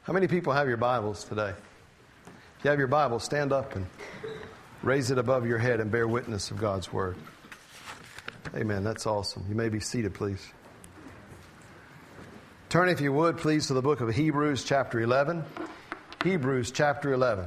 How many people have your Bibles today? If you have your Bible, stand up and raise it above your head and bear witness of God's Word. Amen. That's awesome. You may be seated, please. Turn, if you would, please, to the book of Hebrews, chapter 11. Hebrews, chapter 11.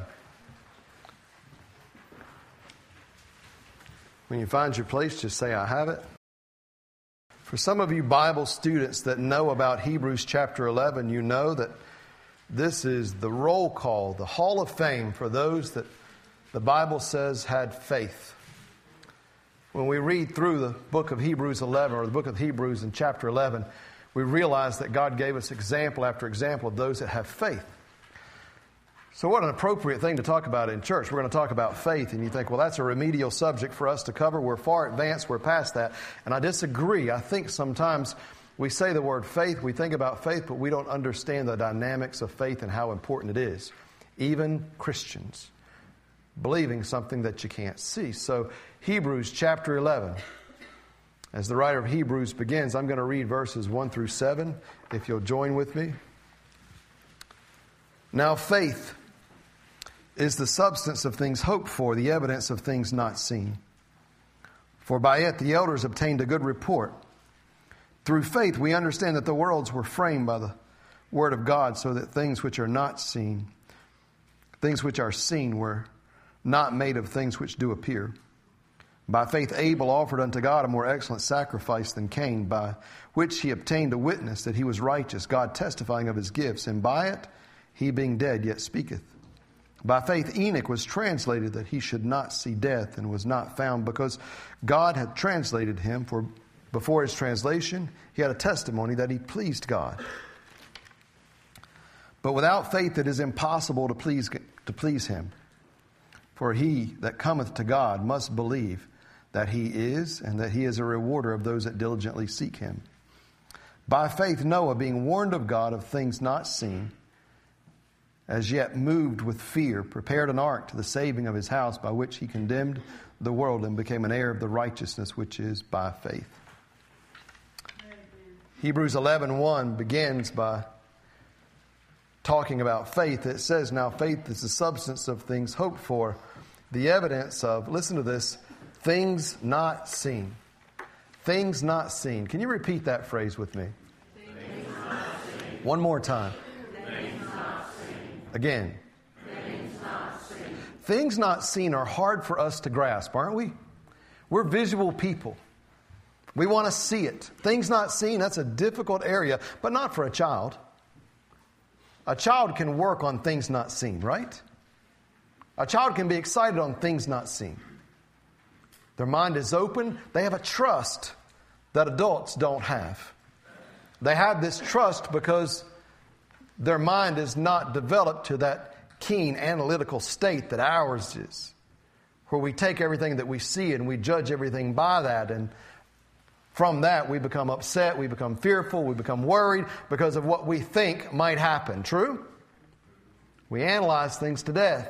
When you find your place, just say, I have it. For some of you Bible students that know about Hebrews, chapter 11, you know that this is the roll call, the hall of fame for those that the Bible says had faith. When we read through the book of Hebrews 11, or the book of Hebrews in chapter 11, we realize that God gave us example after example of those that have faith. So what an appropriate thing to talk about in church. We're going to talk about faith, and you think, well, that's a remedial subject for us to cover. We're far advanced. We're past that. And I disagree. I think sometimes we say the word faith, we think about faith, but we don't understand the dynamics of faith and how important it is. Even Christians believing something that you can't see. So Hebrews chapter 11. As the writer of Hebrews begins, I'm going to read verses 1 through 7, if you'll join with me. Now faith is the substance of things hoped for, the evidence of things not seen. For by it the elders obtained a good report. Through faith we understand that the worlds were framed by the word of God, so that things which are not seen, things which are seen were not made of things which do appear. By faith Abel offered unto God a more excellent sacrifice than Cain, by which he obtained a witness that he was righteous, God testifying of his gifts, and by it he being dead yet speaketh. By faith Enoch was translated that he should not see death, and was not found, because God had translated him. For before his translation he had a testimony that he pleased God. But without faith it is impossible to please him. For he that cometh to God must believe that he is, and that he is a rewarder of those that diligently seek him. By faith Noah, being warned of God of things not seen, as yet moved with fear, prepared an ark to the saving of his house, by which he condemned the world and became an heir of the righteousness which is by faith. Amen. Hebrews 11:1 begins by talking about faith. It says, now faith is the substance of things hoped for, the evidence of, listen to this, things not seen. Things not seen. Can you repeat that phrase with me? Things not seen. One more time. Things not seen. Again. Things not seen. Things not seen are hard for us to grasp, aren't we? We're visual people. We want to see it. Things not seen, that's a difficult area, but not for a child. A child can work on things not seen, right? A child can be excited on things not seen. Their mind is open. They have a trust that adults don't have. They have this trust because their mind is not developed to that keen analytical state that ours is, where we take everything that we see and we judge everything by that, and from that, we become upset, we become fearful, we become worried because of what we think might happen. True? We analyze things to death.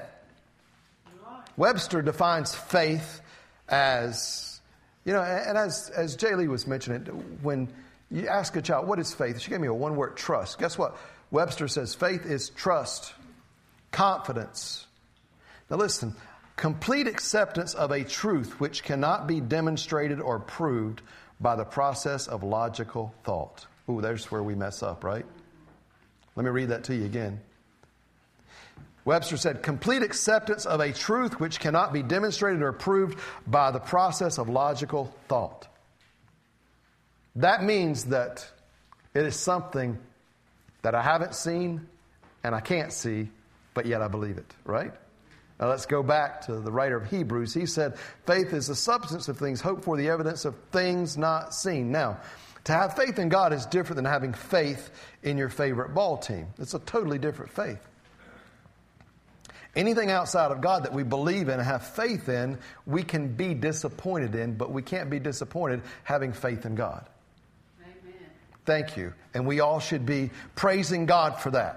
Webster defines faith as, and as Jay Lee was mentioning, when you ask a child, what is faith? She gave me a one-word, trust. Guess what? Webster says faith is trust, confidence. Now listen, complete acceptance of a truth which cannot be demonstrated or proved by the process of logical thought. Ooh, there's where we mess up, right? Let me read that to you again. Webster said, complete acceptance of a truth which cannot be demonstrated or proved by the process of logical thought. That means that it is something that I haven't seen and I can't see, but yet I believe it, right? Now let's go back to the writer of Hebrews. He said, faith is the substance of things hoped for, the evidence of things not seen. Now, to have faith in God is different than having faith in your favorite ball team. It's a totally different faith. Anything outside of God that we believe in and have faith in, we can be disappointed in, but we can't be disappointed having faith in God. Amen. Thank you. And we all should be praising God for that.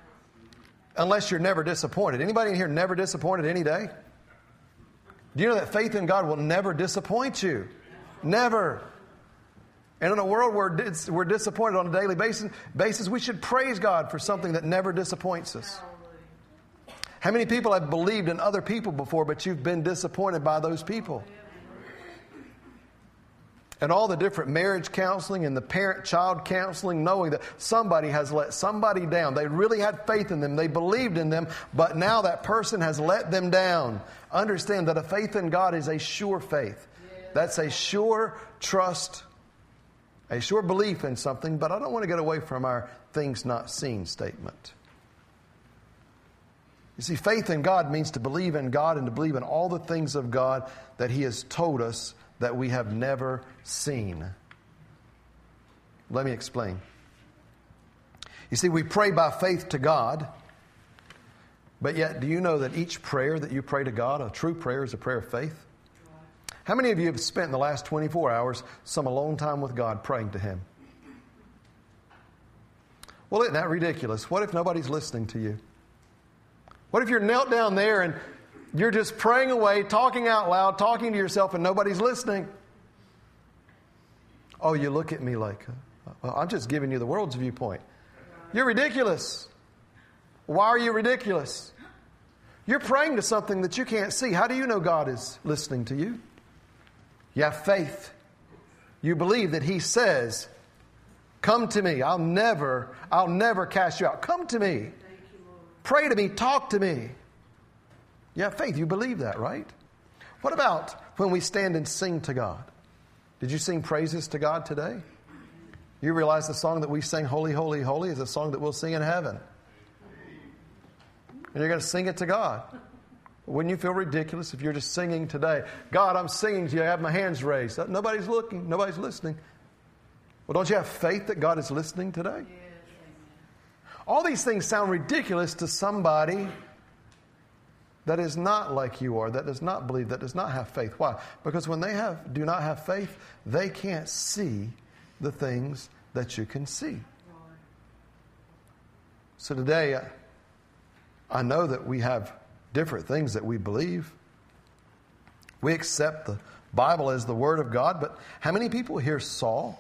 Unless you're never disappointed. Anybody in here never disappointed any day? Do you know that faith in God will never disappoint you? Never. And in a world where we're disappointed on a daily basis, we should praise God for something that never disappoints us. How many people have believed in other people before, but you've been disappointed by those people? And all the different marriage counseling and the parent-child counseling, knowing that somebody has let somebody down. They really had faith in them. They believed in them, but now that person has let them down. Understand that a faith in God is a sure faith. That's a sure trust, a sure belief in something, but I don't want to get away from our things not seen statement. You see, faith in God means to believe in God and to believe in all the things of God that He has told us that we have never seen. Let me explain. You see, we pray by faith to God, but yet do you know that each prayer that you pray to God, a true prayer, is a prayer of faith? How many of you have spent the last 24 hours some alone time with God praying to Him? Well, isn't that ridiculous? What if nobody's listening to you? What if you're knelt down there and you're just praying away, talking out loud, talking to yourself, and nobody's listening? Oh, you look at me like, well, I'm just giving you the world's viewpoint. You're ridiculous. Why are you ridiculous? You're praying to something that you can't see. How do you know God is listening to you? You have faith. You believe that He says, come to me. I'll never cast you out. Come to me. Pray to me. Talk to me. You have faith. You believe that, right? What about when we stand and sing to God? Did you sing praises to God today? You realize the song that we sing, Holy, Holy, Holy, is a song that we'll sing in heaven. And you're going to sing it to God. Wouldn't you feel ridiculous if you're just singing today? God, I'm singing to you. I have my hands raised. Nobody's looking. Nobody's listening. Well, don't you have faith that God is listening today? All these things sound ridiculous to somebody that is not like you are, that does not believe, that does not have faith. Why? Because when they do not have faith, they can't see the things that you can see. So today, I know that we have different things that we believe. We accept the Bible as the Word of God, but how many people here saw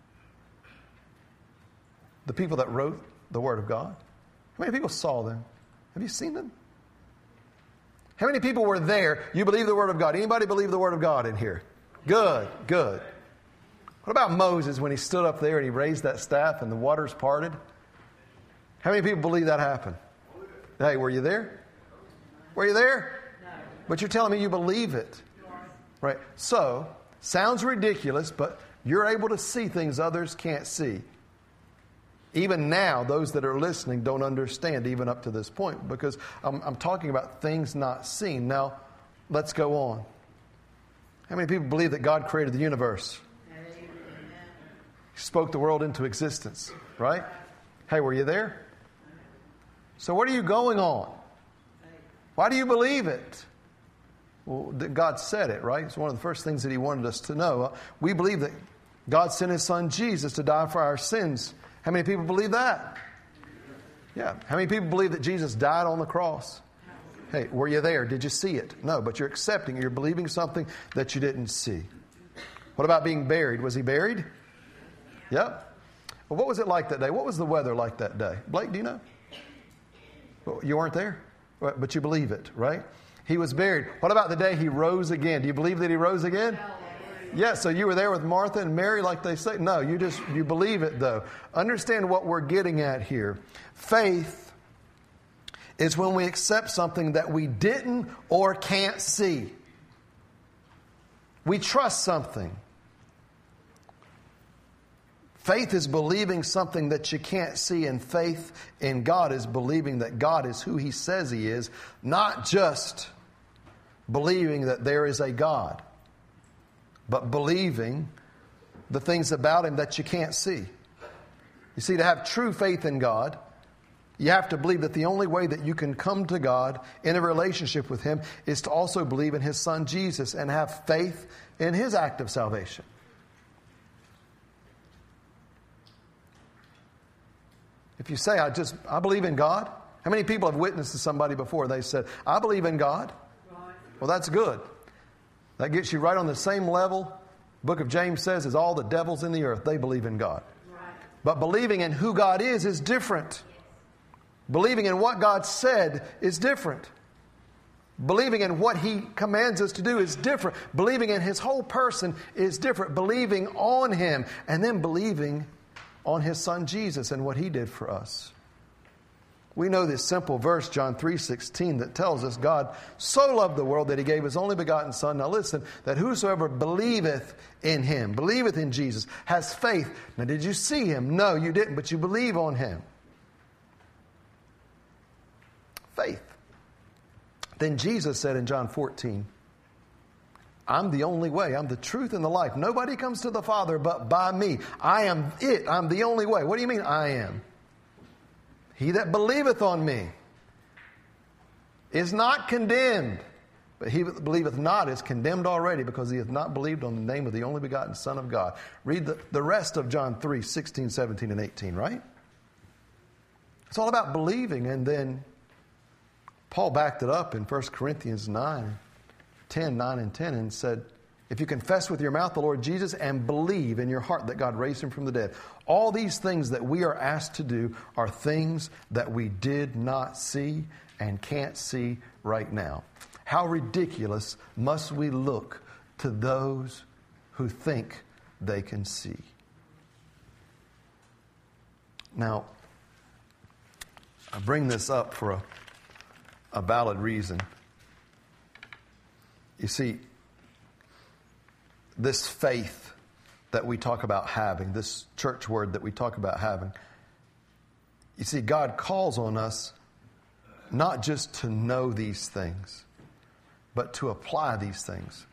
the people that wrote the Word of God? How many people saw them? Have you seen them? How many people were there? You believe the Word of God. Anybody believe the Word of God in here? Good, good. What about Moses when he stood up there and he raised that staff and the waters parted? How many people believe that happened? Hey, were you there? Were you there? No. But you're telling me you believe it. Right? So, sounds ridiculous, but you're able to see things others can't see. Even now, those that are listening don't understand even up to this point, because I'm talking about things not seen. Now, let's go on. How many people believe that God created the universe? Amen. He spoke the world into existence, right? Hey, were you there? So what are you going on? Why do you believe it? Well, God said it, right? It's one of the first things that He wanted us to know. We believe that God sent His Son Jesus to die for our sins. How many people believe that? Yeah. How many people believe that Jesus died on the cross? Hey, were you there? Did you see it? No, but you're accepting it. You're believing something that you didn't see. What about being buried? Was He buried? Yep. Well, what was it like that day? What was the weather like that day? Blake, do you know? Well, you weren't there, but you believe it, right? He was buried. What about the day He rose again? Do you believe that He rose again? Yeah, so you were there with Martha and Mary like they say? No, you believe it though. Understand what we're getting at here. Faith is when we accept something that we didn't or can't see. We trust something. Faith is believing something that you can't see, and faith in God is believing that God is who He says He is, not just believing that there is a God, but believing the things about Him that you can't see. You see, to have true faith in God, you have to believe that the only way that you can come to God in a relationship with Him is to also believe in His Son Jesus and have faith in His act of salvation. If you say, I believe in God. How many people have witnessed to somebody before? They said, I believe in God. Well, that's good. That gets you right on the same level The book of James says is all the devils in the earth, they believe in God. Right. But believing in who God is different. Believing in what God said is different. Believing in what He commands us to do is different. Believing in His whole person is different. Believing on Him and then believing on His Son Jesus and what He did for us. We know this simple verse, John 3:16, that tells us God so loved the world that He gave His only begotten Son. Now listen, that whosoever believeth in Him, believeth in Jesus, has faith. Now did you see Him? No, you didn't, but you believe on Him. Faith. Then Jesus said in John 14, I'm the only way, I'm the truth and the life. Nobody comes to the Father but by me. I am it, I'm the only way. What do you mean I am? He that believeth on me is not condemned, but he that believeth not is condemned already, because he hath not believed on the name of the only begotten Son of God. Read the rest of John 3, 16, 17, and 18, right? It's all about believing. And then Paul backed it up in 1 Corinthians 9 and 10, and said, if you confess with your mouth the Lord Jesus and believe in your heart that God raised Him from the dead, all these things that we are asked to do are things that we did not see and can't see right now. How ridiculous must we look to those who think they can see? Now, I bring this up for a valid reason. You see, this faith that we talk about having, this church word that we talk about having, you see, God calls on us not just to know these things, but to apply these things.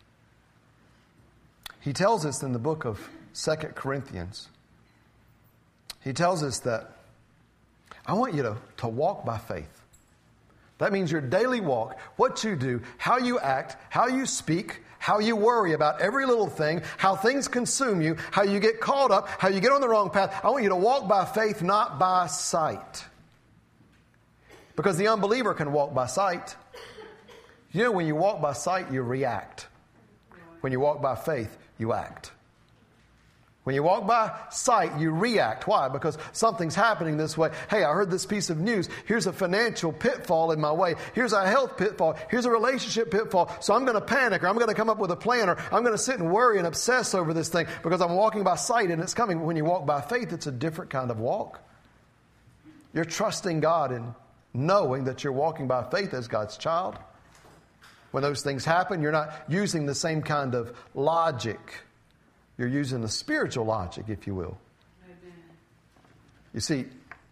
He tells us in the book of 2 Corinthians, he tells us that I want you to walk by faith. That means your daily walk, what you do, how you act, how you speak, how you worry about every little thing, how things consume you, how you get caught up, how you get on the wrong path. I want you to walk by faith, not by sight. Because the unbeliever can walk by sight. You know, when you walk by sight, you react. When you walk by faith, you act. When you walk by sight, you react. Why? Because something's happening this way. Hey, I heard this piece of news. Here's a financial pitfall in my way. Here's a health pitfall. Here's a relationship pitfall. So I'm going to panic, or I'm going to come up with a plan, or I'm going to sit and worry and obsess over this thing because I'm walking by sight and it's coming. When you walk by faith, it's a different kind of walk. You're trusting God and knowing that you're walking by faith as God's child. When those things happen, you're not using the same kind of logic. You're using the spiritual logic, if you will. Amen. You see,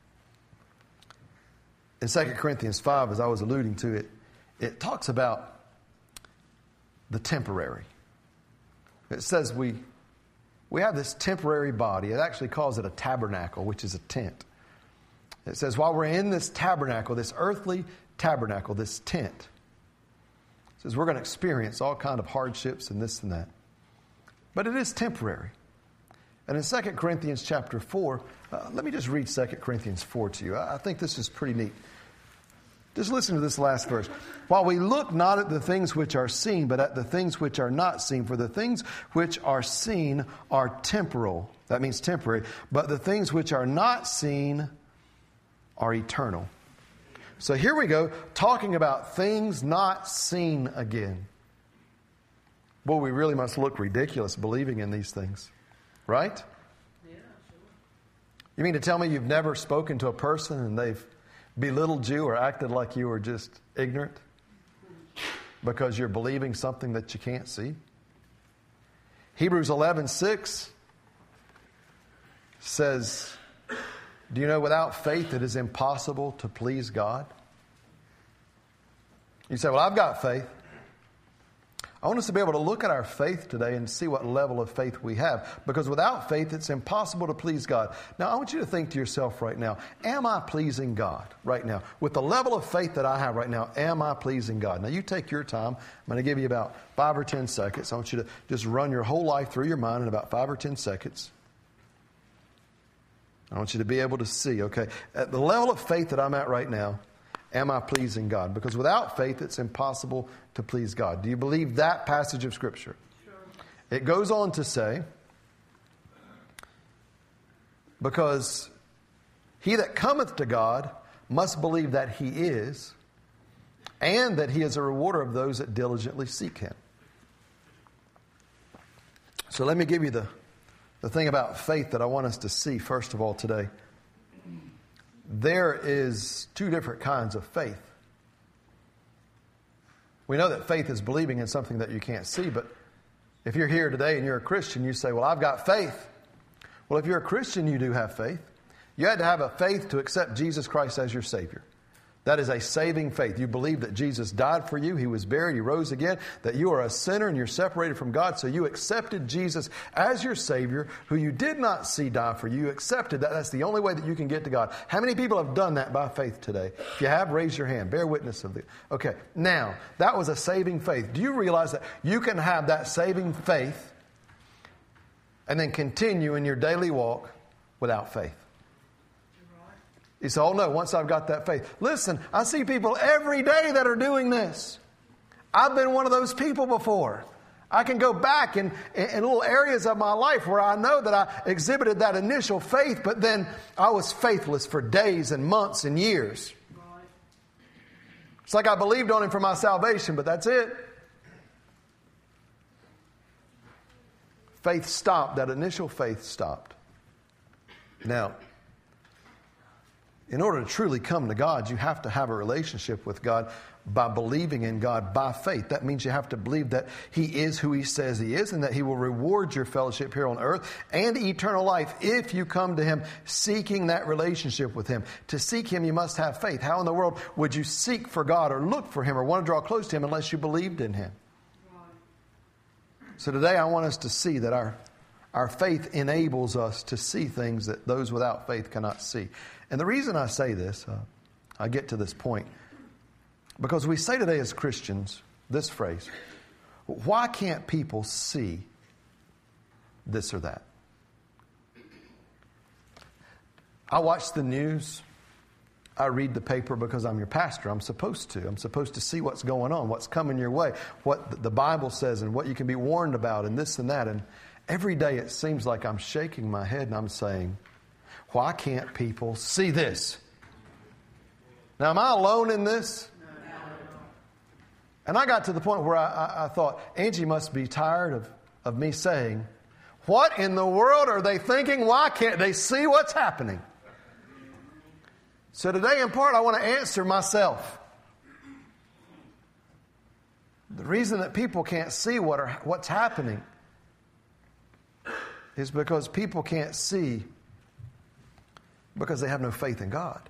in 2 Corinthians 5, as I was alluding to it, it talks about the temporary. It says we have this temporary body. It actually calls it a tabernacle, which is a tent. It says while we're in this tabernacle, this earthly tabernacle, this tent, it says we're going to experience all kind of hardships and this and that. But it is temporary. And in 2 Corinthians chapter 4, let me just read 2 Corinthians 4 to you. I think this is pretty neat. Just listen to this last verse. While we look not at the things which are seen, but at the things which are not seen. For the things which are seen are temporal. That means temporary. But the things which are not seen are eternal. So here we go, talking about things not seen again. Boy, we really must look ridiculous believing in these things. Right? Yeah, sure. You mean to tell me you've never spoken to a person and they've belittled you or acted like you were just ignorant because you're believing something that you can't see? Hebrews 11:6 says, do you know without faith it is impossible to please God? You say, well, I've got faith. I want us to be able to look at our faith today and see what level of faith we have. Because without faith, it's impossible to please God. Now, I want you to think to yourself right now, am I pleasing God right now? With the level of faith that I have right now, am I pleasing God? Now, you take your time. I'm going to give you about 5 or 10 seconds. I want you to just run your whole life through your mind in about 5 or 10 seconds. I want you to be able to see, okay, at the level of faith that I'm at right now, am I pleasing God? Because without faith, it's impossible to please God. Do you believe that passage of Scripture? Sure. It goes on to say, because he that cometh to God must believe that he is, and that he is a rewarder of those that diligently seek him. So let me give you the thing about faith that I want us to see first of all today. There is two different kinds of faith. We know that faith is believing in something that you can't see, but if you're here today and you're a Christian, you say, well, I've got faith. Well, if you're a Christian, you do have faith. You had to have a faith to accept Jesus Christ as your Savior. That is a saving faith. You believe that Jesus died for you, he was buried, he rose again, that you are a sinner and you're separated from God, so you accepted Jesus as your Savior, who you did not see die for you. You accepted that. That's the only way that you can get to God. How many people have done that by faith today? If you have, raise your hand. Bear witness of it. Okay, now, that was a saving faith. Do you realize that you can have that saving faith and then continue in your daily walk without faith? You say, oh no, once I've got that faith. Listen, I see people every day that are doing this. I've been one of those people before. I can go back in little areas of my life where I know that I exhibited that initial faith, but then I was faithless for days and months and years. It's like I believed on him for my salvation, but that's it. Faith stopped. That initial faith stopped. Now, in order to truly come to God, you have to have a relationship with God by believing in God by faith. That means you have to believe that he is who he says he is, and that he will reward your fellowship here on earth and eternal life if you come to him seeking that relationship with him. To seek him, you must have faith. How in the world would you seek for God or look for him or want to draw close to him unless you believed in him? So today I want us to see that our faith enables us to see things that those without faith cannot see. And the reason I say this, I get to this point, because we say today as Christians this phrase, why can't people see this or that? I watch the news. I read the paper because I'm your pastor. I'm supposed to. I'm supposed to see what's going on, what's coming your way, what the Bible says and what you can be warned about and this and that. And every day it seems like I'm shaking my head and I'm saying, why can't people see this? Now, am I alone in this? And I got to the point where I thought, Angie must be tired of me saying, what in the world are they thinking? Why can't they see what's happening? So today, in part, I want to answer myself. The reason that people can't see what's happening is because people can't see because they have no faith in God.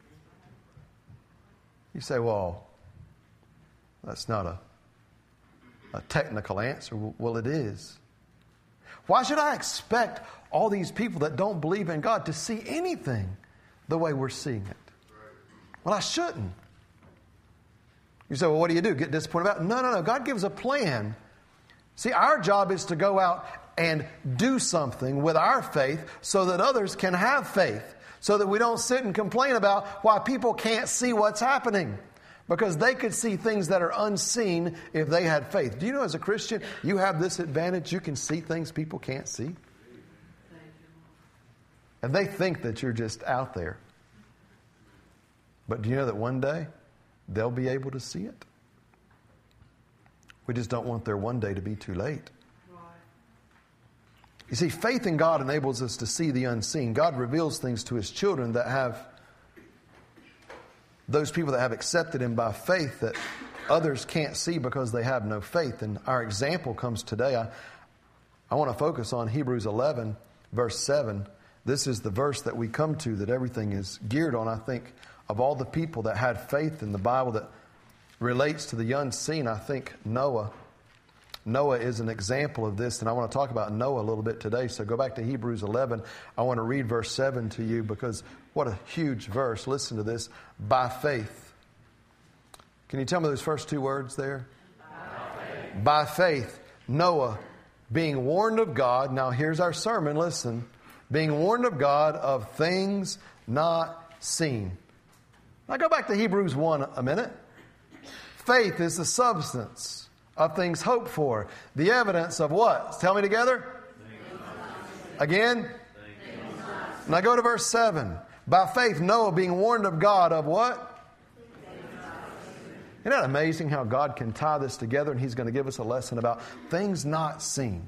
You say, well, that's not a technical answer. Well, it is. Why should I expect all these people that don't believe in God to see anything the way we're seeing it? Well, I shouldn't. You say, well, what do you do? Get disappointed about it? No. God gives a plan. See, our job is to go out and do something with our faith so that others can have faith. So that we don't sit and complain about why people can't see what's happening. Because they could see things that are unseen if they had faith. Do you know, as a Christian, you have this advantage. You can see things people can't see. And they think that you're just out there. But do you know that one day they'll be able to see it? We just don't want their one day to be too late. You see, faith in God enables us to see the unseen. God reveals things to his children that have, those people that have accepted him by faith that others can't see because they have no faith. And our example comes today. I want to focus on Hebrews 11, verse 7. This is the verse that we come to that everything is geared on. I think of all the people that had faith in the Bible that relates to the unseen, I think Noah is an example of this, and I want to talk about Noah a little bit today. So go back to Hebrews 11. I want to read verse 7 to you because what a huge verse. Listen to this. By faith. Can you tell me those first two words there? By faith. Noah, being warned of God. Now here's our sermon. Listen. Being warned of God of things not seen. Now go back to Hebrews 1 a minute. Faith is the substance of things hoped for. The evidence of what? Tell me together. Again? Now go to verse 7. By faith, Noah, being warned of God of what? Isn't that amazing how God can tie this together, and He's going to give us a lesson about things not seen.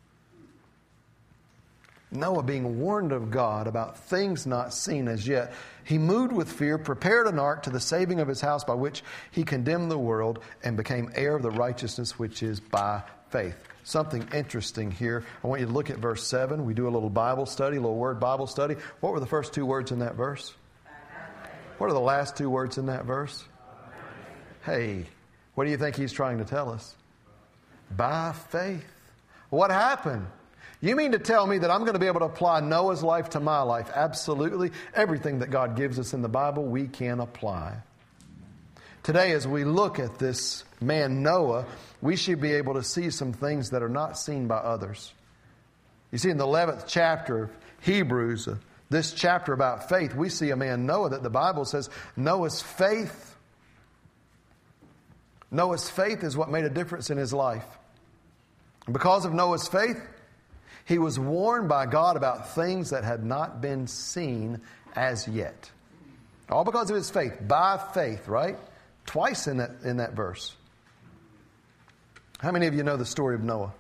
Noah being warned of God about things not seen as yet. He moved with fear, prepared an ark to the saving of his house, by which he condemned the world and became heir of the righteousness which is by faith. Something interesting here. I want you to look at verse 7. We do a little Bible study, a little word Bible study. What were the first two words in that verse? What are the last two words in that verse? Hey, what do you think he's trying to tell us? By faith. What happened? You mean to tell me that I'm going to be able to apply Noah's life to my life? Absolutely. Everything that God gives us in the Bible, we can apply. Today, as we look at this man Noah, we should be able to see some things that are not seen by others. You see, in the 11th chapter of Hebrews, this chapter about faith, we see a man Noah that the Bible says Noah's faith is what made a difference in his life. And because of Noah's faith, he was warned by God about things that had not been seen as yet. All because of his faith. By faith, right? Twice in that verse. How many of you know the story of Noah?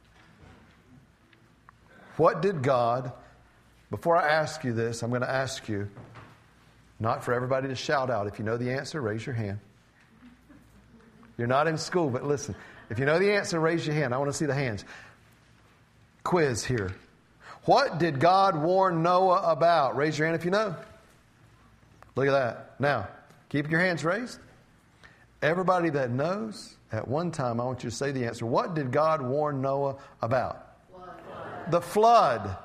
What did God... Before I ask you this, I'm going to ask you, not for everybody to shout out. If you know the answer, raise your hand. You're not in school, but listen. If you know the answer, raise your hand. I want to see the hands. Quiz here. What did God warn Noah about? Raise your hand if you know. Look at that. Now, keep your hands raised. Everybody that knows, at one time, I want you to say the answer. What did God warn Noah about? Flood. The flood.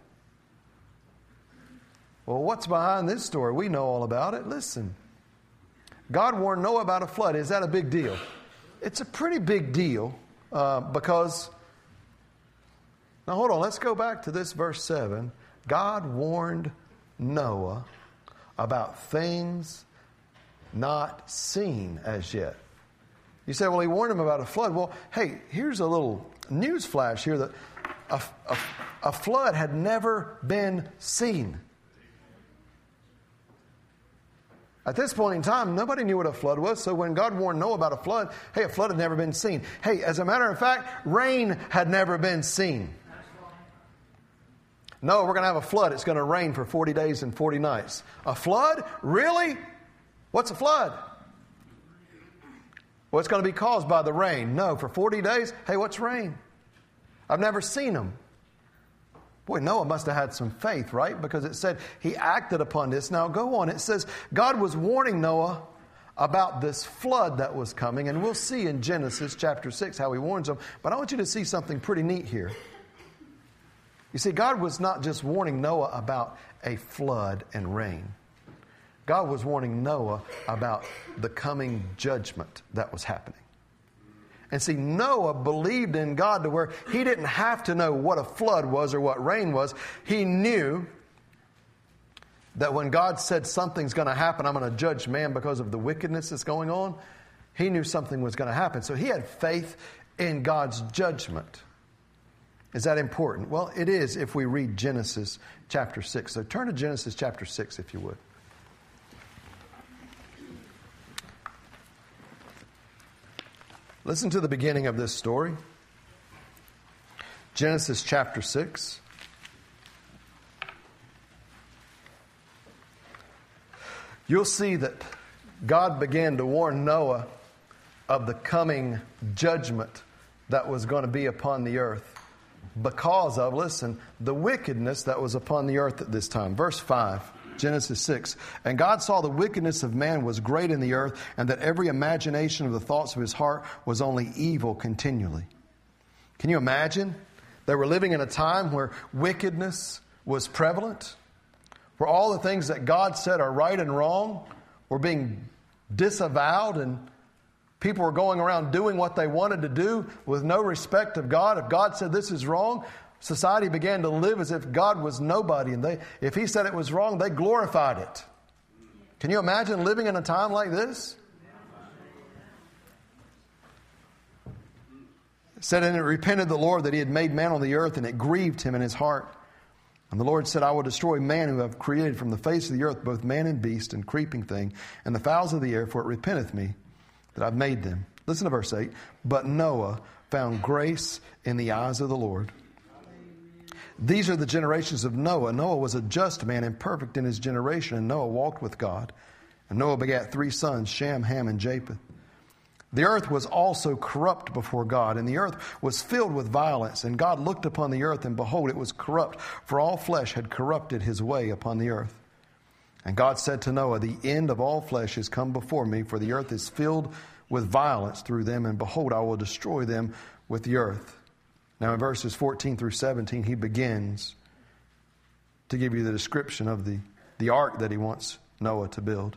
Well, what's behind this story? We know all about it. Listen. God warned Noah about a flood. Is that a big deal? It's a pretty big deal because... Now, hold on. Let's go back to this verse 7. God warned Noah about things not seen as yet. You say, well, he warned him about a flood. Well, hey, here's a little news flash here that a flood had never been seen. At this point in time, nobody knew what a flood was. So when God warned Noah about a flood, hey, a flood had never been seen. Hey, as a matter of fact, rain had never been seen. No, we're going to have a flood. It's going to rain for 40 days and 40 nights. A flood? Really? What's a flood? Well, it's going to be caused by the rain. No, for 40 days? Hey, what's rain? I've never seen them. Boy, Noah must have had some faith, right? Because it said he acted upon this. Now, go on. It says God was warning Noah about this flood that was coming. And we'll see in Genesis chapter 6 how he warns them. But I want you to see something pretty neat here. You see, God was not just warning Noah about a flood and rain. God was warning Noah about the coming judgment that was happening. And see, Noah believed in God to where he didn't have to know what a flood was or what rain was. He knew that when God said something's going to happen, I'm going to judge man because of the wickedness that's going on, he knew something was going to happen. So he had faith in God's judgment. Is that important? Well, it is if we read Genesis chapter 6. So turn to Genesis chapter 6 if you would. Listen to the beginning of this story. Genesis chapter 6. You'll see that God began to warn Noah of the coming judgment that was going to be upon the earth because of, listen, the wickedness that was upon the earth at this time. Verse 5. Genesis 6. And God saw the wickedness of man was great in the earth, and that every imagination of the thoughts of his heart was only evil continually. Can you imagine? They were living in a time where wickedness was prevalent, where all the things that God said are right and wrong were being disavowed, and people were going around doing what they wanted to do with no respect of God. If God said this is wrong, society began to live as if God was nobody. And if he said it was wrong, they glorified it. Can you imagine living in a time like this? It said, and it repented the Lord that he had made man on the earth, and it grieved him in his heart. And the Lord said, I will destroy man who have created from the face of the earth, both man and beast and creeping thing, and the fowls of the air, for it repenteth me that I've made them. Listen to verse 8. But Noah found grace in the eyes of the Lord. These are the generations of Noah. Noah was a just man and perfect in his generation, and Noah walked with God. And Noah begat 3 sons, Shem, Ham, and Japheth. The earth was also corrupt before God, and the earth was filled with violence. And God looked upon the earth, and behold, it was corrupt, for all flesh had corrupted his way upon the earth. And God said to Noah, the end of all flesh is come before me, for the earth is filled with violence through them, and behold, I will destroy them with the earth. Now in verses 14 through 17, he begins to give you the description of the ark that he wants Noah to build.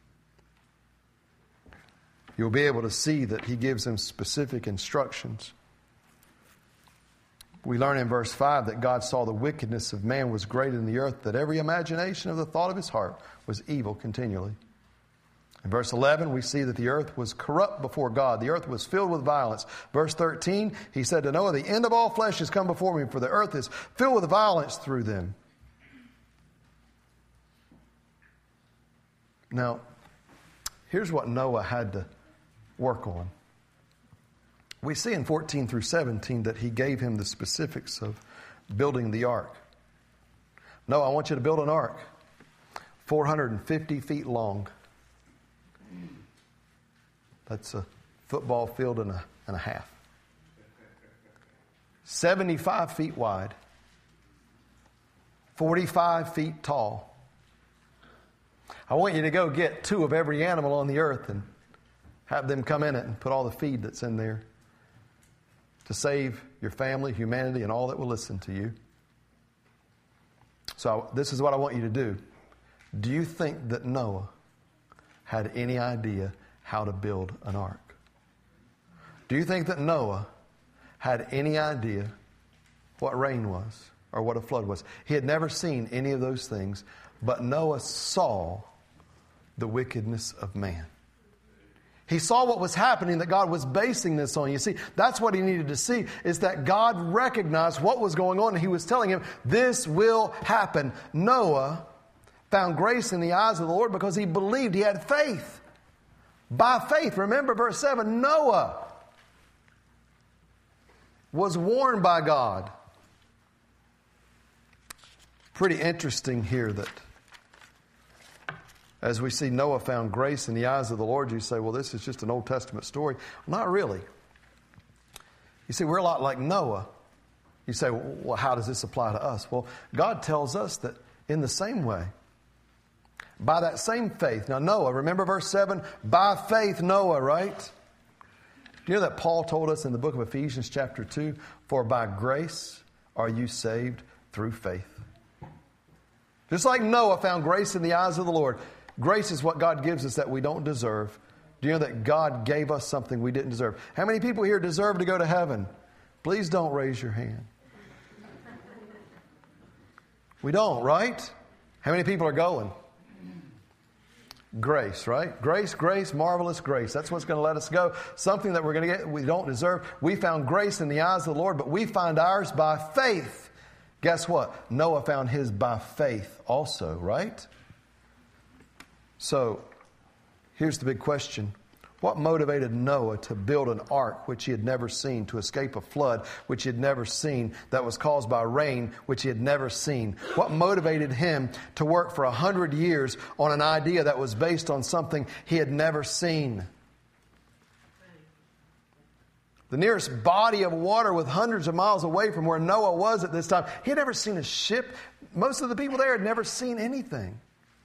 You'll be able to see that he gives him specific instructions. We learn in verse 5 that God saw the wickedness of man was great in the earth, that every imagination of the thought of his heart was evil continually. In verse 11, we see that the earth was corrupt before God. The earth was filled with violence. Verse 13, he said to Noah, the end of all flesh has come before me, for the earth is filled with violence through them. Now, here's what Noah had to work on. We see in 14 through 17 that he gave him the specifics of building the ark. Noah, I want you to build an ark 450 feet long. That's a football field and a half. 75 feet wide. 45 feet tall. I want you to go get 2 of every animal on the earth and have them come in it and put all the feed that's in there to save your family, humanity, and all that will listen to you. So this is what I want you to do. Do you think that Noah had any idea how to build an ark? Do you think that Noah had any idea what rain was or what a flood was? He had never seen any of those things, but Noah saw the wickedness of man. He saw what was happening, that God was basing this on. You see, that's what he needed to see, is that God recognized what was going on, and he was telling him, this will happen. Noah found grace in the eyes of the Lord because he believed. He had faith. By faith, remember verse 7, Noah was warned by God. Pretty interesting here that as we see Noah found grace in the eyes of the Lord, you say, well, this is just an Old Testament story. Not really. You see, we're a lot like Noah. You say, well, how does this apply to us? Well, God tells us that in the same way, by that same faith. Now, Noah, remember verse 7? By faith, Noah, right? Do you know that Paul told us in the book of Ephesians chapter 2, for by grace are you saved through faith. Just like Noah found grace in the eyes of the Lord. Grace is what God gives us that we don't deserve. Do you know that God gave us something we didn't deserve? How many people here deserve to go to heaven? Please don't raise your hand. We don't, right? How many people are going? Grace, right? Grace, grace, marvelous grace. That's what's going to let us go. Something that we're going to get we don't deserve. We found grace in the eyes of the Lord, but we find ours by faith. Guess what? Noah found his by faith also, right? So, here's the big question. What motivated Noah to build an ark which he had never seen, to escape a flood which he had never seen, that was caused by rain which he had never seen? What motivated him to work for 100 years on an idea that was based on something he had never seen? The nearest body of water was hundreds of miles away from where Noah was at this time. He had never seen a ship. Most of the people there had never seen anything.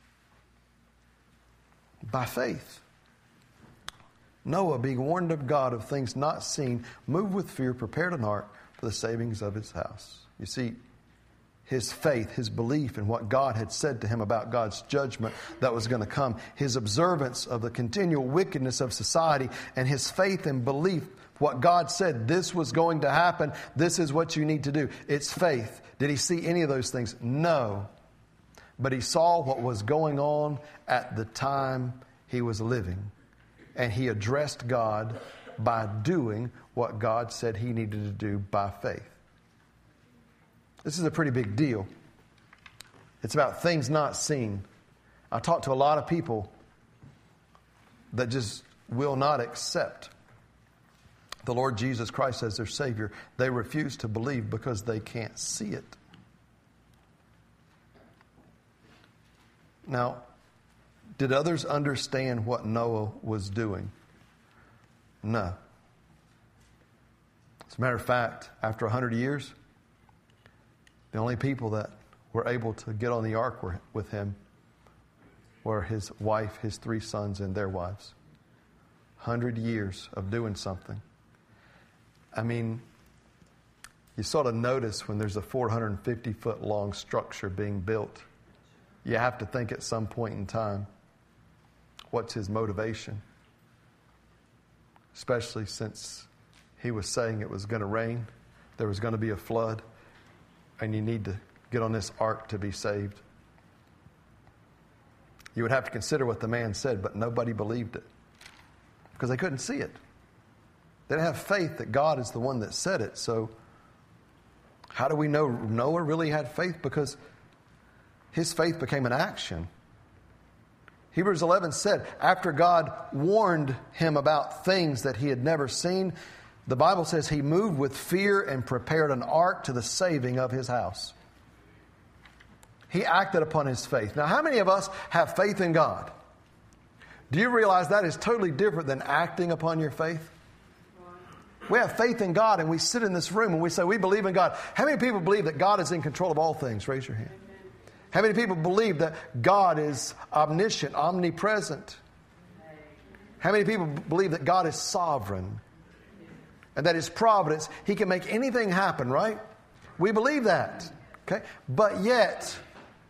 By faith, Noah, being warned of God of things not seen, moved with fear, prepared an ark for the savings of his house. You see, his faith, his belief in what God had said to him about God's judgment that was going to come, his observance of the continual wickedness of society, and his faith and belief, what God said, this was going to happen, this is what you need to do. It's faith. Did he see any of those things? No. But he saw what was going on at the time he was living. And he addressed God by doing what God said he needed to do by faith. This is a pretty big deal. It's about things not seen. I talk to a lot of people that just will not accept the Lord Jesus Christ as their Savior. They refuse to believe because they can't see it. Now, did others understand what Noah was doing? No. As a matter of fact, after 100 years, the only people that were able to get on the ark with him were his wife, his 3 sons, and their wives. 100 years of doing something. I mean, you sort of notice when there's a 450-foot long structure being built, you have to think at some point in time, what's his motivation? Especially since he was saying it was going to rain, there was going to be a flood, and you need to get on this ark to be saved. You would have to consider what the man said, but nobody believed it because they couldn't see it. They didn't have faith that God is the one that said it. So how do we know Noah really had faith? Because his faith became an action. Hebrews 11 said, after God warned him about things that he had never seen, the Bible says he moved with fear and prepared an ark to the saving of his house. He acted upon his faith. Now, how many of us have faith in God? Do you realize that is totally different than acting upon your faith? We have faith in God and we sit in this room and we say we believe in God. How many people believe that God is in control of all things? Raise your hand. How many people believe that God is omniscient, omnipresent? How many people believe that God is sovereign and that His providence, He can make anything happen, right? We believe that. Okay? But yet,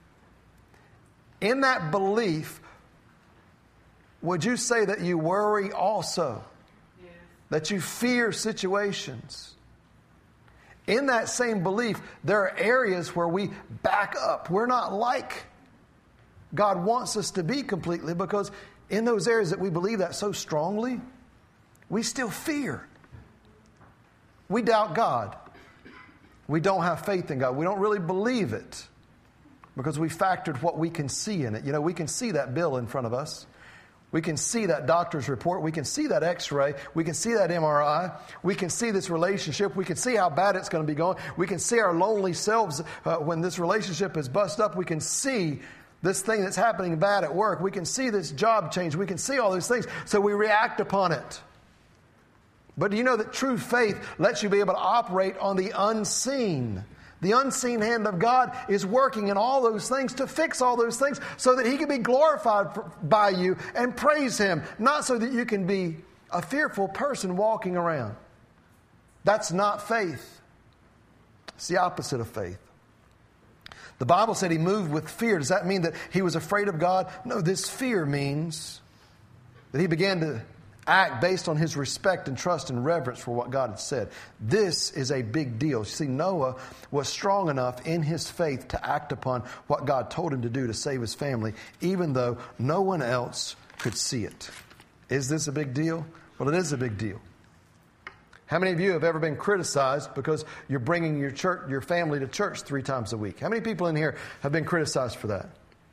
in that belief, would you say that you worry also? Yes. That you fear situations? In that same belief, there are areas where we back up. We're not like God wants us to be completely, because in those areas that we believe that so strongly, we still fear. We doubt God. We don't have faith in God. We don't really believe it because we factored what we can see in it. You know, we can see that bill in front of us. We can see that doctor's report. We can see that x-ray. We can see that MRI. We can see this relationship. We can see how bad it's going to be going. We can see our lonely selves when this relationship is bust up. We can see this thing that's happening bad at work. We can see this job change. We can see all those things. So we react upon it. But do you know that true faith lets you be able to operate on the unseen? The unseen hand of God is working in all those things to fix all those things so that He can be glorified by you and praise Him, not so that you can be a fearful person walking around. That's not faith. It's the opposite of faith. The Bible said He moved with fear. Does that mean that He was afraid of God? No, this fear means that He began to act based on his respect and trust and reverence for what God had said. This is a big deal. You see, Noah was strong enough in his faith to act upon what God told him to do to save his family, even though no one else could see it. Is this a big deal? Well, it is a big deal. How many of you have ever been criticized because you're bringing your family to church 3 times a week? How many people in here have been criticized for that?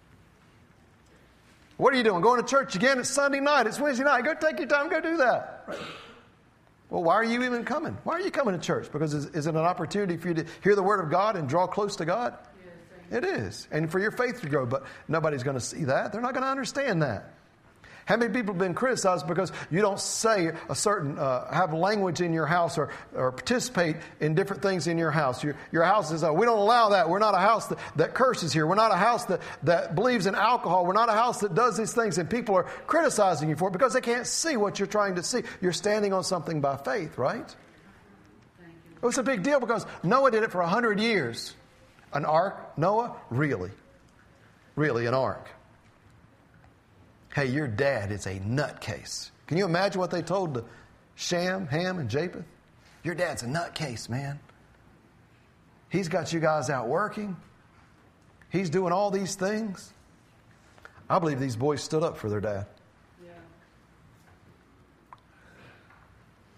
What are you doing? Going to church again? It's Sunday night. It's Wednesday night. Go take your time. Go do that. Right. Well, why are you even coming? Why are you coming to church? Because is it an opportunity for you to hear the Word of God and draw close to God? Yes, it is. And for your faith to grow. But nobody's going to see that. They're not going to understand that. How many people have been criticized because you don't say a certain, have language in your house or participate in different things in your house? Your house is, we don't allow that. We're not a house that curses here. We're not a house that believes in alcohol. We're not a house that does these things. And people are criticizing you for it because they can't see what you're trying to see. You're standing on something by faith, right? It was a big deal because Noah did it for 100 years. An ark, Noah? Really? Really, an ark. Hey, your dad is a nutcase. Can you imagine what they told to Shem, Ham, and Japheth? Your dad's a nutcase, man. He's got you guys out working. He's doing all these things. I believe these boys stood up for their dad. Yeah.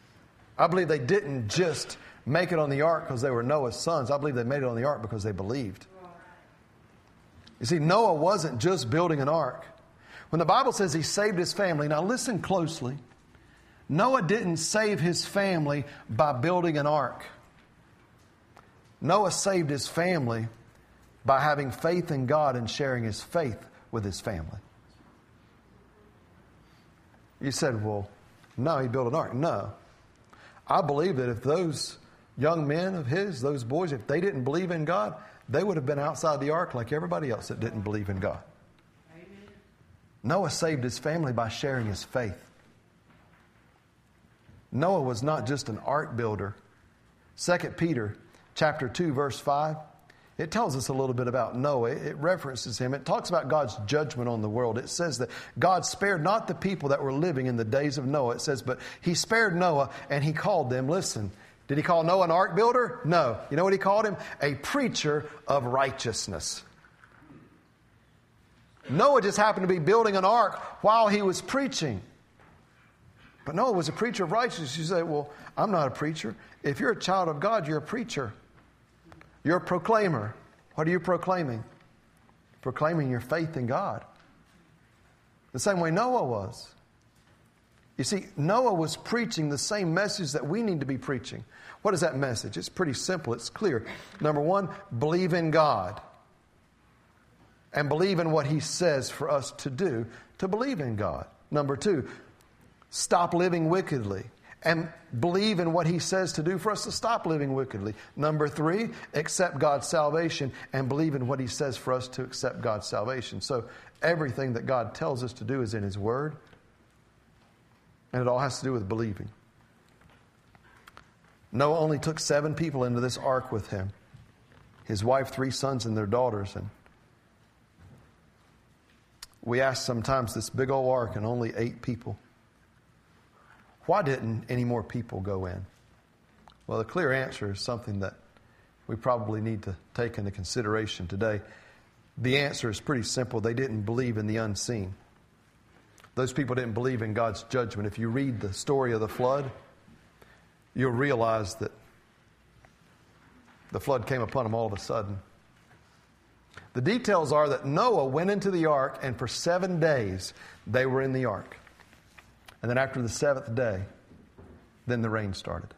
I believe they didn't just make it on the ark because they were Noah's sons. I believe they made it on the ark because they believed. You see, Noah wasn't just building an ark. When the Bible says he saved his family, now listen closely. Noah didn't save his family by building an ark. Noah saved his family by having faith in God and sharing his faith with his family. You said, well, no, he built an ark. No. I believe that if those young men of his, those boys, if they didn't believe in God, they would have been outside the ark like everybody else that didn't believe in God. Amen. Noah saved his family by sharing his faith. Noah was not just an ark builder. 2 Peter chapter 2, verse 5, it tells us a little bit about Noah. It references him. It talks about God's judgment on the world. It says that God spared not the people that were living in the days of Noah. It says, but he spared Noah and he called them, listen, did he call Noah an ark builder? No. You know what he called him? A preacher of righteousness. Noah just happened to be building an ark while he was preaching. But Noah was a preacher of righteousness. You say, well, I'm not a preacher. If you're a child of God, you're a preacher. You're a proclaimer. What are you proclaiming? Proclaiming your faith in God. The same way Noah was. You see, Noah was preaching the same message that we need to be preaching. What is that message? It's pretty simple. It's clear. Number one, believe in God. And believe in what He says for us to do to believe in God. Number two, stop living wickedly. And believe in what He says to do for us to stop living wickedly. Number three, accept God's salvation and believe in what He says for us to accept God's salvation. So everything that God tells us to do is in His Word. And it all has to do with believing. Noah only took 7 people into this ark with him. His wife, 3 sons, and their daughters. And we ask sometimes this big old ark and only 8 people. Why didn't any more people go in? Well, the clear answer is something that we probably need to take into consideration today. The answer is pretty simple. They didn't believe in the unseen. Those people didn't believe in God's judgment. If you read the story of the flood, you'll realize that the flood came upon them all of a sudden. The details are that Noah went into the ark, and for 7 days they were in the ark. And then after the 7th day, then the rain started.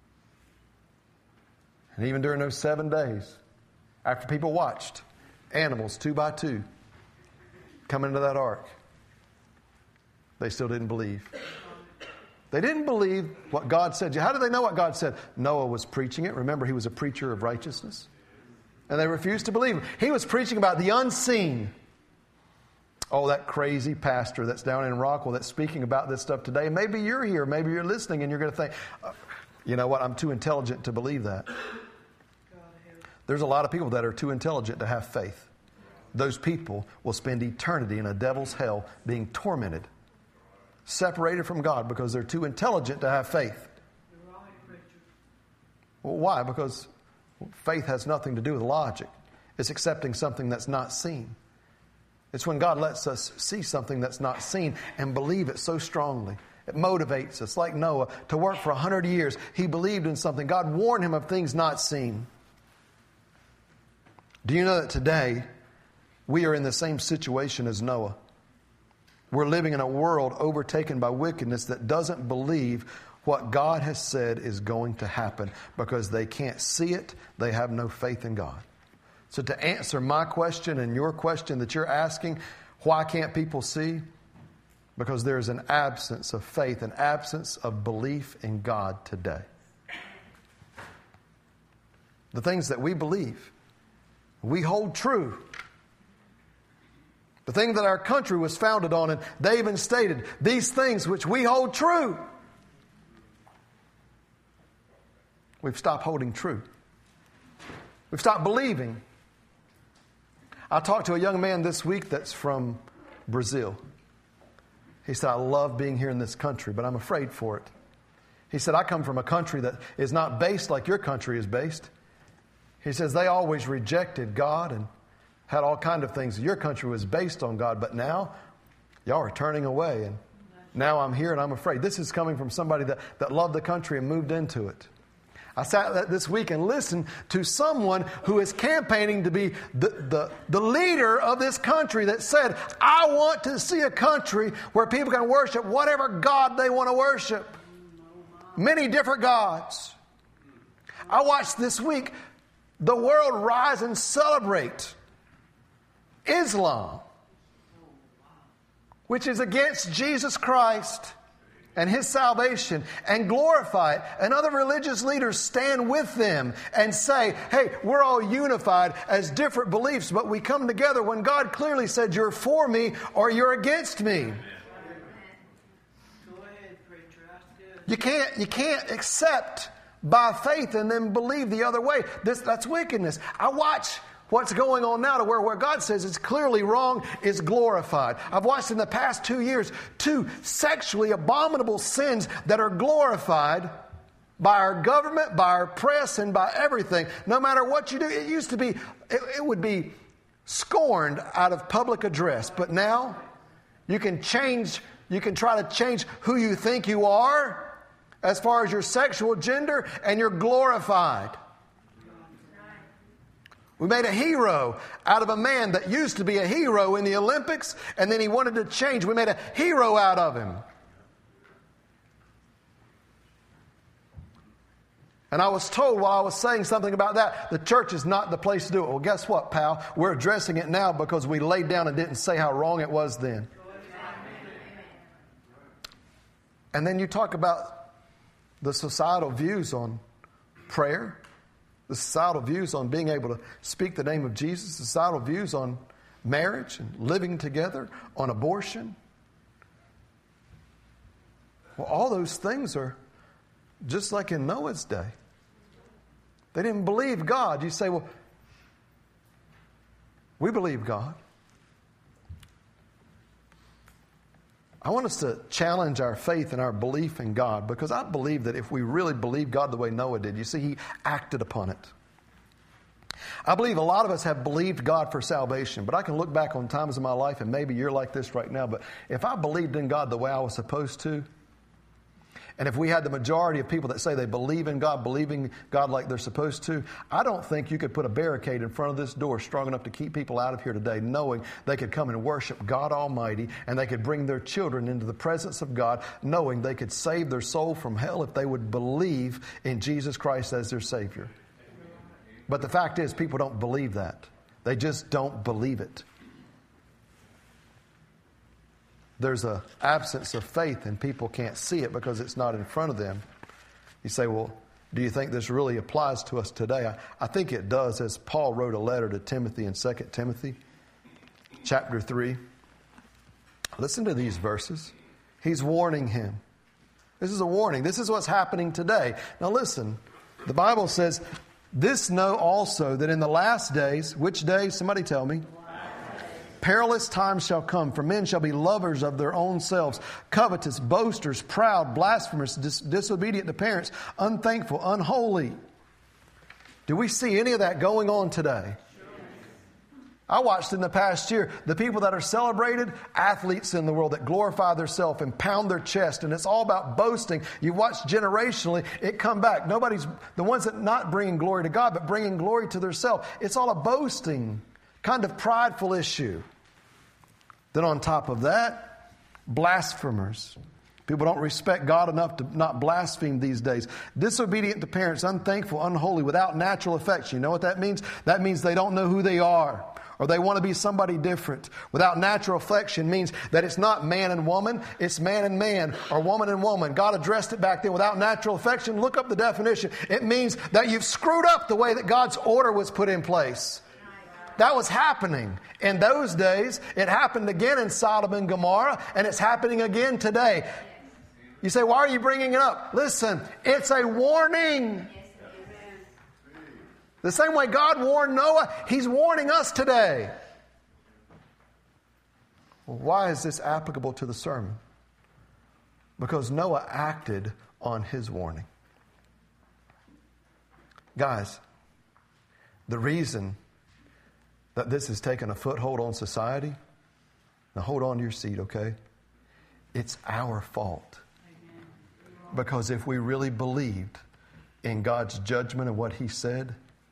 And even during those 7 days, after people watched animals 2 by 2 come into that ark, they still didn't believe. They didn't believe what God said. How did they know what God said? Noah was preaching it. Remember, he was a preacher of righteousness. And they refused to believe him. He was preaching about the unseen. Oh, that crazy pastor that's down in Rockwell that's speaking about this stuff today. Maybe you're here. Maybe you're listening and you're going to think, you know what, I'm too intelligent to believe that. There's a lot of people that are too intelligent to have faith. Those people will spend eternity in a devil's hell being tormented, separated from God because they're too intelligent to have faith. Well, why? Because faith has nothing to do with logic. It's accepting something that's not seen. It's when God lets us see something that's not seen and believe it so strongly. It motivates us, like Noah, to work for 100 years. He believed in something. God warned him of things not seen. Do you know that today we are in the same situation as Noah? We're living in a world overtaken by wickedness that doesn't believe what God has said is going to happen because they can't see it. They have no faith in God. So to answer my question and your question that you're asking, why can't people see? Because there's an absence of faith, an absence of belief in God today. The things that we believe, we hold true. The thing that our country was founded on, and they even stated, these things which we hold true. We've stopped holding true. We've stopped believing. I talked to a young man this week that's from Brazil. He said, I love being here in this country, but I'm afraid for it. He said, I come from a country that is not based like your country is based. He says, they always rejected God and had all kinds of things. Your country was based on God, but now y'all are turning away. And Now I'm here and I'm afraid. This is coming from somebody that loved the country and moved into it. I sat this week and listened to someone who is campaigning to be the leader of this country that said, I want to see a country where people can worship whatever God they want to worship. Many different gods. I watched this week the world rise and celebrate Islam, which is against Jesus Christ and His salvation, and glorify it. And other religious leaders stand with them and say, hey, we're all unified as different beliefs, but we come together when God clearly said, you're for me or you're against me. You can't accept by faith and then believe the other way. That's wickedness. I watch what's going on now to where God says it's clearly wrong is glorified. I've watched in the past 2 years 2 sexually abominable sins that are glorified by our government, by our press, and by everything. No matter what you do, it used to be, it would be scorned out of public address. But now you can try to change who you think you are as far as your sexual gender, and you're glorified. We made a hero out of a man that used to be a hero in the Olympics, and then he wanted to change. We made a hero out of him. And I was told while I was saying something about that, the church is not the place to do it. Well, guess what, pal? We're addressing it now because we laid down and didn't say how wrong it was then. And then you talk about the societal views on prayer, the societal views on being able to speak the name of Jesus, societal views on marriage and living together, on abortion. Well, all those things are just like in Noah's day. They didn't believe God. You say, well, we believe God. I want us to challenge our faith and our belief in God, because I believe that if we really believe God the way Noah did, you see, he acted upon it. I believe a lot of us have believed God for salvation, but I can look back on times in my life, and maybe you're like this right now, but if I believed in God the way I was supposed to, and if we had the majority of people that say they believe in God, believing God like they're supposed to, I don't think you could put a barricade in front of this door strong enough to keep people out of here today, knowing they could come and worship God Almighty, and they could bring their children into the presence of God, knowing they could save their soul from hell if they would believe in Jesus Christ as their Savior. But the fact is, people don't believe that. They just don't believe it. There's an absence of faith and people can't see it because it's not in front of them. You say, well, do you think this really applies to us today? I think it does, as Paul wrote a letter to Timothy in 2 Timothy chapter 3. Listen to these verses. He's warning him. This is a warning. This is what's happening today. Now listen, the Bible says, this know also that in the last days, which days? Somebody tell me. Perilous times shall come, for men shall be lovers of their own selves, covetous, boasters, proud, blasphemous, disobedient to parents, unthankful, unholy. Do we see any of that going on today? I watched in the past year the people that are celebrated, athletes in the world that glorify themselves and pound their chest, and it's all about boasting. You watch generationally it come back. Nobody's the ones that not bringing glory to God, but bringing glory to themselves. It's all a boasting kind of prideful issue. Then on top of that, blasphemers. People don't respect God enough to not blaspheme these days. Disobedient to parents, unthankful, unholy, without natural affection. You know what that means? That means they don't know who they are, or they want to be somebody different. Without natural affection means that it's not man and woman, it's man and man, or woman and woman. God addressed it back then. Without natural affection, look up the definition. It means that you've screwed up the way that God's order was put in place. That was happening in those days. It happened again in Sodom and Gomorrah, and it's happening again today. You say, why are you bringing it up? Listen, it's a warning. The same way God warned Noah, He's warning us today. Well, why is this applicable to the sermon? Because Noah acted on his warning. Guys, the reason that this has taken a foothold on society, now hold on to your seat, okay, It's our fault. Because if we really believed in God's judgment and what He said,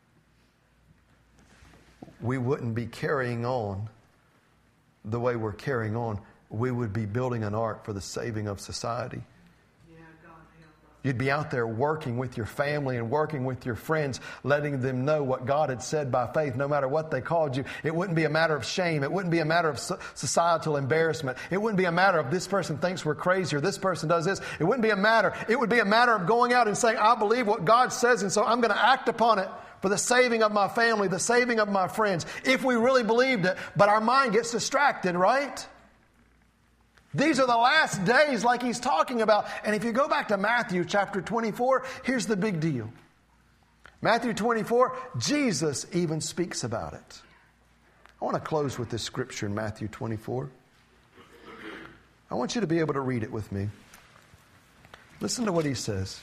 we wouldn't be carrying on the way we're carrying on. We would be building an ark for the saving of society. You'd be out there working with your family and working with your friends, letting them know what God had said by faith, no matter what they called you. It wouldn't be a matter of shame. It wouldn't be a matter of societal embarrassment. It wouldn't be a matter of this person thinks we're crazy or this person does this. It wouldn't be a matter. It would be a matter of going out and saying, I believe what God says, and so I'm going to act upon it for the saving of my family, the saving of my friends, if we really believed it. But our mind gets distracted, right? These are the last days like He's talking about. And if you go back to Matthew chapter 24, here's the big deal. Matthew 24, Jesus even speaks about it. I want to close with this scripture in Matthew 24. I want you to be able to read it with me. Listen to what He says.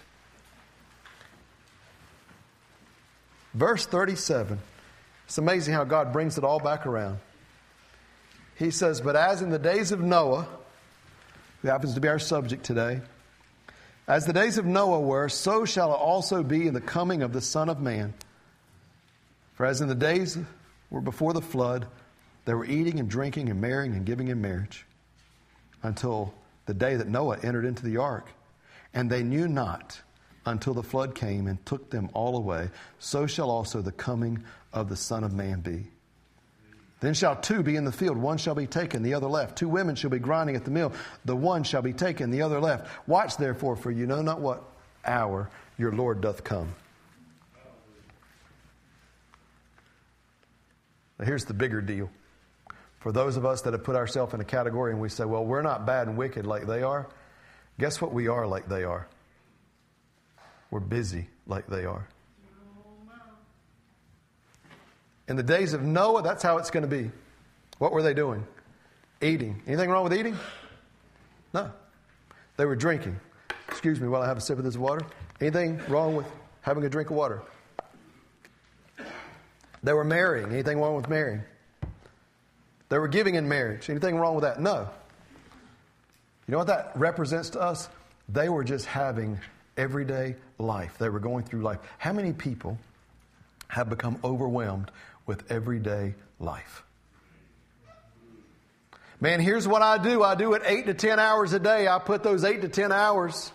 Verse 37. It's amazing how God brings it all back around. He says, but as in the days of Noah, who happens to be our subject today, as the days of Noah were, so shall it also be in the coming of the Son of Man. For as in the days were before the flood, they were eating and drinking and marrying and giving in marriage, until the day that Noah entered into the ark. And they knew not until the flood came and took them all away. So shall also the coming of the Son of Man be. Then shall two be in the field, one shall be taken, the other left. Two women shall be grinding at the mill, the one shall be taken, the other left. Watch therefore, for you know not what hour your Lord doth come. Now here's the bigger deal. For those of us that have put ourselves in a category and we say, well, we're not bad and wicked like they are. Guess what we are like they are? We're busy like they are. In the days of Noah, that's how it's going to be. What were they doing? Eating. Anything wrong with eating? No. They were drinking. Excuse me while I have a sip of this water. Anything wrong with having a drink of water? They were marrying. Anything wrong with marrying? They were giving in marriage. Anything wrong with that? No. You know what that represents to us? They were just having everyday life. They were going through life. How many people have become overwhelmed with everyday life? Man, here's what I do. I do it 8 to 10 hours a day. I put those 8 to 10 hours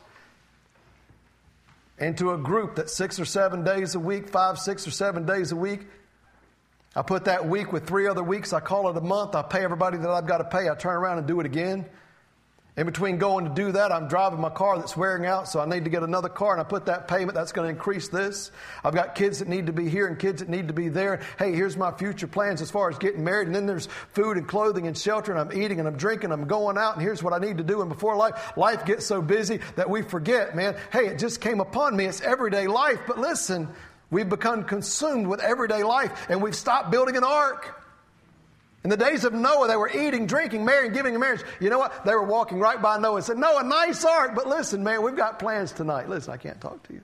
into a group that's 6 or 7 days a week, 5, 6 or 7 days a week. I put that week with 3 other weeks. I call it a month. I pay everybody that I've got to pay. I turn around and do it again. In between going to do that, I'm driving my car that's wearing out, so I need to get another car, and I put that payment. That's going to increase this. I've got kids that need to be here and kids that need to be there. Hey, here's my future plans as far as getting married. And then there's food and clothing and shelter, and I'm eating and I'm drinking, I'm going out, and here's what I need to do. And before life gets so busy that we forget, man, hey, it just came upon me. It's everyday life. But listen, we've become consumed with everyday life, and we've stopped building an ark. In the days of Noah, they were eating, drinking, marrying, giving in marriage. You know what? They were walking right by Noah and said, Noah, nice ark, but listen, man, we've got plans tonight. Listen, I can't talk to you.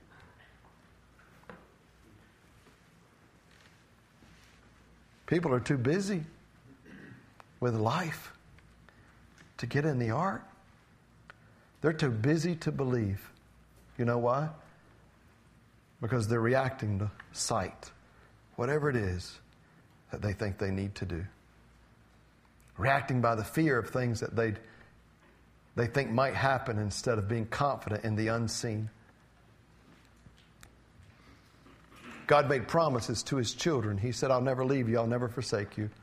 People are too busy with life to get in the ark. They're too busy to believe. You know why? Because they're reacting to sight, whatever it is that they think they need to do. Reacting by the fear of things that they think might happen instead of being confident in the unseen. God made promises to His children. He said, I'll never leave you. I'll never forsake you.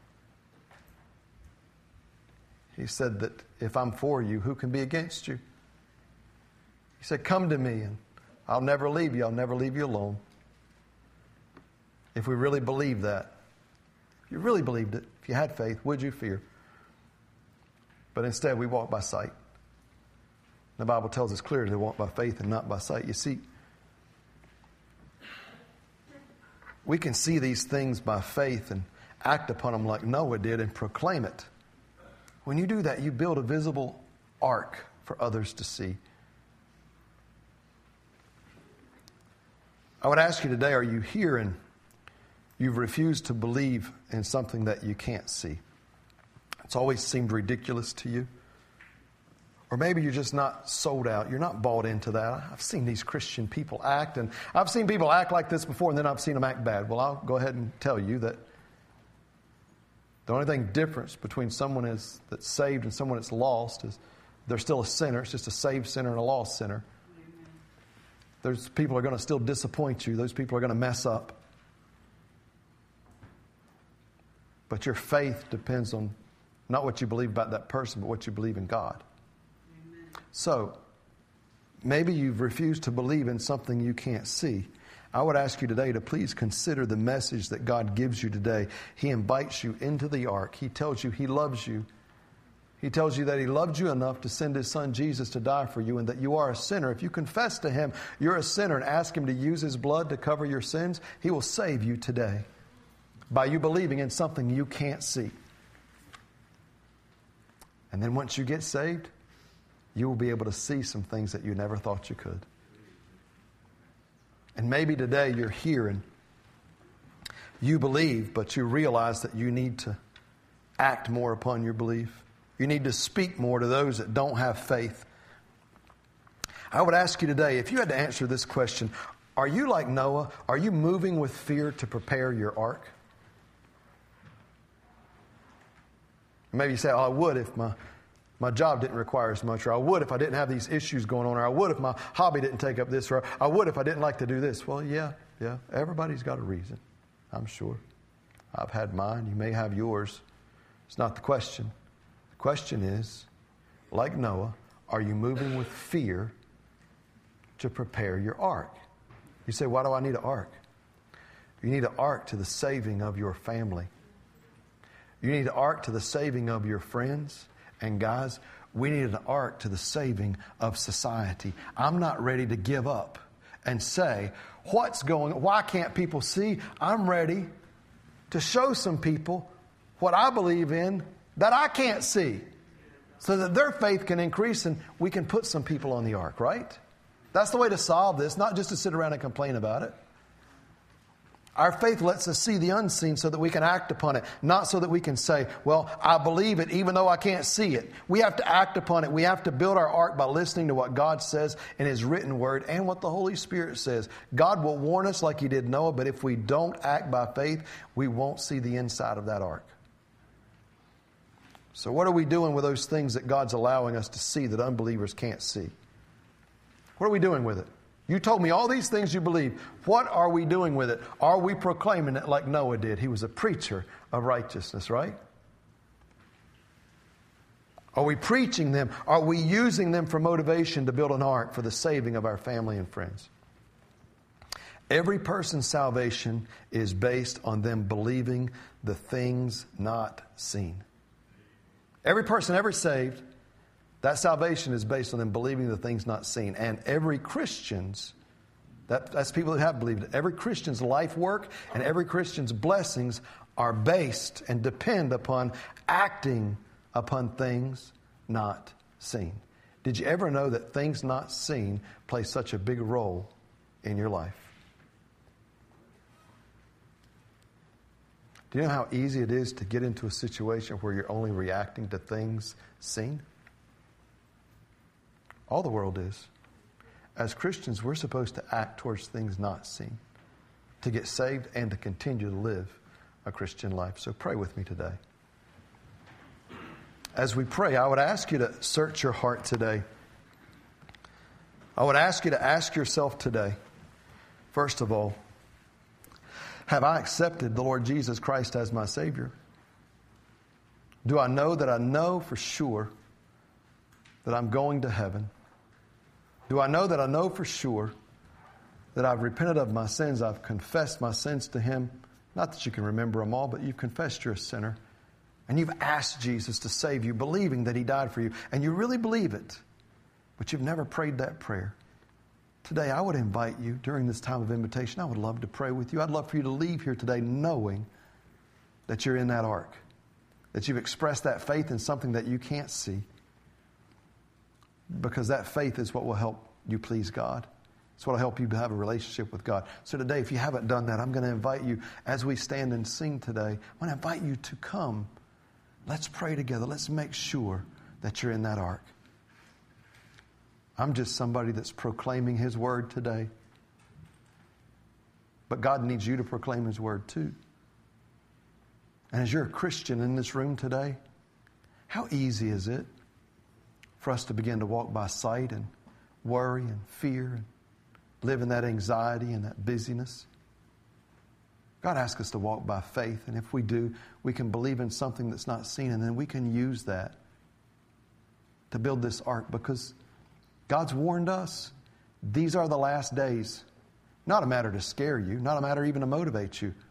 He said that if I'm for you, who can be against you? He said, come to me and I'll never leave you. I'll never leave you alone. If we really believe that, if you really believed it, if you had faith, would you fear? But instead, we walk by sight. The Bible tells us clearly to walk by faith and not by sight. You see, we can see these things by faith and act upon them like Noah did and proclaim it. When you do that, you build a visible ark for others to see. I would ask you today, are you here and you've refused to believe in something that you can't see? It's always seemed ridiculous to you. Or maybe you're just not sold out. You're not bought into that. I've seen these Christian people act, and I've seen people act like this before, and then I've seen them act bad. Well, I'll go ahead and tell you that the only thing difference between someone that's saved and someone that's lost is they're still a sinner. It's just a saved sinner and a lost sinner. Those people are going to still disappoint you. Those people are going to mess up. But your faith depends on not what you believe about that person, but what you believe in God. So, maybe you've refused to believe in something you can't see. I would ask you today to please consider the message that God gives you today. He invites you into the ark. He tells you He loves you. He tells you that He loved you enough to send His Son Jesus to die for you, and that you are a sinner. If you confess to Him you're a sinner and ask Him to use His blood to cover your sins, He will save you today by you believing in something you can't see. And then once you get saved, you will be able to see some things that you never thought you could. And maybe today you're here and you believe, but you realize that you need to act more upon your belief. You need to speak more to those that don't have faith. I would ask you today, if you had to answer this question, are you like Noah? Are you moving with fear to prepare your ark? Maybe you say, oh, I would if my job didn't require as much, or I would if I didn't have these issues going on, or I would if my hobby didn't take up this, or I would if I didn't like to do this. Well, yeah, everybody's got a reason, I'm sure. I've had mine. You may have yours. It's not the question. The question is, like Noah, are you moving with fear to prepare your ark? You say, why do I need an ark? You need an ark to the saving of your family. You need an ark to the saving of your friends. And guys, we need an ark to the saving of society. I'm not ready to give up and say, why can't people see? I'm ready to show some people what I believe in that I can't see, so that their faith can increase and we can put some people on the ark, right? That's the way to solve this, not just to sit around and complain about it. Our faith lets us see the unseen so that we can act upon it, not so that we can say, well, I believe it even though I can't see it. We have to act upon it. We have to build our ark by listening to what God says in His written word and what the Holy Spirit says. God will warn us like He did Noah, but if we don't act by faith, we won't see the inside of that ark. So what are we doing with those things that God's allowing us to see that unbelievers can't see? What are we doing with it? You told me all these things you believe. What are we doing with it? Are we proclaiming it like Noah did? He was a preacher of righteousness, right? Are we preaching them? Are we using them for motivation to build an ark for the saving of our family and friends? Every person's salvation is based on them believing the things not seen. Every person ever saved, that salvation is based on them believing the things not seen. And every Christian's, that's people who have believed it. Every Christian's life work and every Christian's blessings are based and depend upon acting upon things not seen. Did you ever know that things not seen play such a big role in your life? Do you know how easy it is to get into a situation where you're only reacting to things seen? All the world is. As Christians, we're supposed to act towards things not seen, to get saved and to continue to live a Christian life. So pray with me today. As we pray, I would ask you to search your heart today. I would ask you to ask yourself today, first of all, have I accepted the Lord Jesus Christ as my Savior? Do I know for sure that I'm going to heaven? Do I know for sure that I've repented of my sins? I've confessed my sins to Him. Not that you can remember them all, but you've confessed you're a sinner. And you've asked Jesus to save you, believing that He died for you. And you really believe it, but you've never prayed that prayer. Today, I would invite you during this time of invitation. I would love to pray with you. I'd love for you to leave here today knowing that you're in that ark, that you've expressed that faith in something that you can't see. Because that faith is what will help you please God. It's what will help you to have a relationship with God. So today, if you haven't done that, I'm going to invite you, as we stand and sing today, I want to invite you to come. Let's pray together. Let's make sure that you're in that ark. I'm just somebody that's proclaiming His word today. But God needs you to proclaim His word too. And as you're a Christian in this room today, how easy is it for us to begin to walk by sight and worry and fear and live in that anxiety and that busyness? God asks us to walk by faith, and if we do, we can believe in something that's not seen, and then we can use that to build this ark, because God's warned us these are the last days. Not a matter to scare you, not a matter even to motivate you,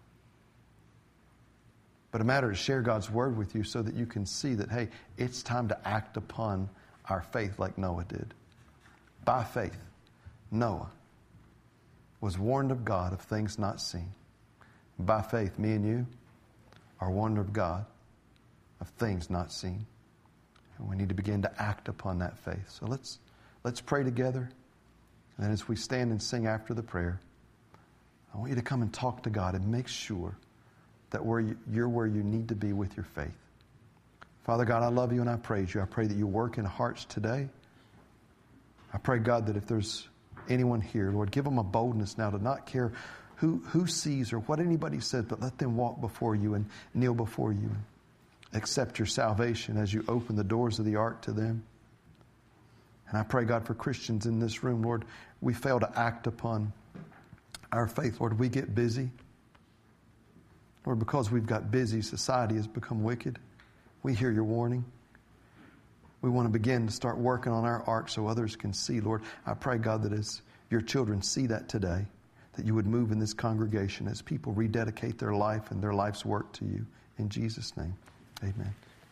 but a matter to share God's word with you so that you can see that, hey, it's time to act upon our faith like Noah did. By faith, Noah was warned of God of things not seen. By faith, me and you are warned of God of things not seen. And we need to begin to act upon that faith. So let's pray together. And then as we stand and sing after the prayer, I want you to come and talk to God and make sure that you're where you need to be with your faith. Father God, I love you and I praise you. I pray that you work in hearts today. I pray, God, that if there's anyone here, Lord, give them a boldness now to not care who sees or what anybody says, but let them walk before you and kneel before you. Accept your salvation as you open the doors of the ark to them. And I pray, God, for Christians in this room, Lord, we fail to act upon our faith. Lord, we get busy. Lord, because we've got busy, society has become wicked. We hear your warning. We want to begin to start working on our ark so others can see. Lord, I pray, God, that as your children see that today, that you would move in this congregation as people rededicate their life and their life's work to you. In Jesus' name, amen.